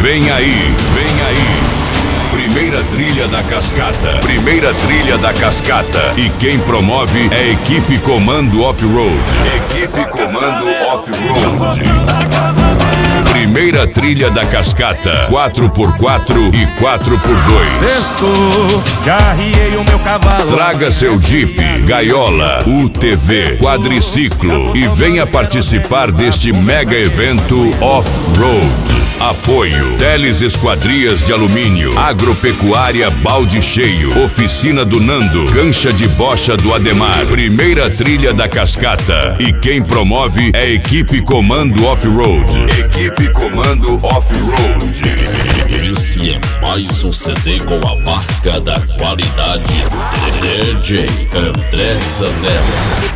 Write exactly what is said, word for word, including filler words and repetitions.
Vem aí, vem aí. Primeira trilha da cascata. Primeira trilha da cascata. E quem promove é a equipe Comando Off-Road. Equipe Comando Off-Road. Primeira trilha da cascata. quatro por quatro e quatro por dois. Sextou, já arriei o meu cavalo. Traga seu Jeep, gaiola, U T V, quadriciclo e venha participar deste mega evento Off-Road. Apoio: Teles Esquadrias de Alumínio, Agropecuária Balde Cheio, Oficina do Nando, Cancha de Bocha do Ademar. Primeira trilha da cascata. E quem promove é a equipe Comando Off-Road. Equipe Comando Off-Road. Esse é mais um C D com a marca da qualidade D J André Zanella.